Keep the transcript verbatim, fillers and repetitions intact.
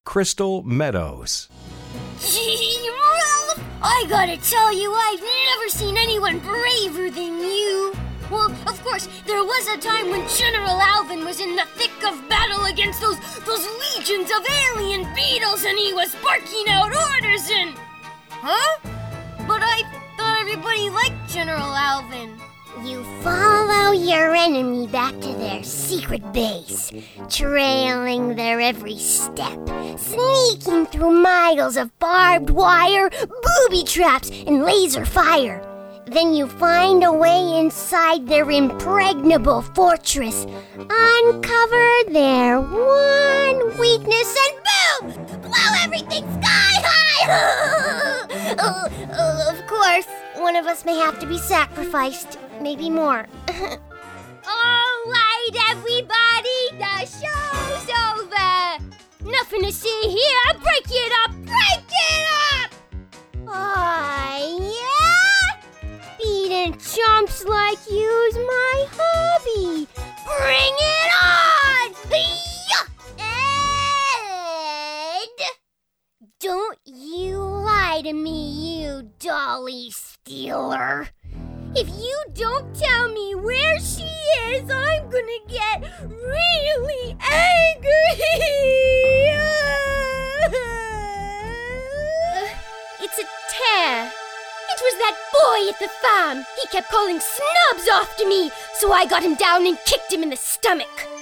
Crystal Meadows. Gee, Ralph, I gotta tell you, I've never seen anyone braver than you. Well, of course, there was a time when General Alvin was in the thick of battle against those those legions of alien beetles and he was barking out orders and... Huh? But I thought everybody liked General Alvin. You follow your enemy back to their secret base, trailing their every step, sneaking through miles of barbed wire, booby traps, and laser fire. Then you find a way inside their impregnable fortress, uncover their one weakness, and boom! Blow everything sky high! oh, oh, of course, one of us may have to be sacrificed. Maybe more. All right, everybody, the show's over. Nothing to see here. Break it up, break it up! Aw, yeah? Beating chumps like you's my hobby. Bring it on! And don't you lie to me, you dolly stealer. If you don't tell me where she is, I'm gonna get really angry. uh, it's a tear. It was that boy at the farm. He kept calling snubs after me, so I got him down and kicked him in the stomach.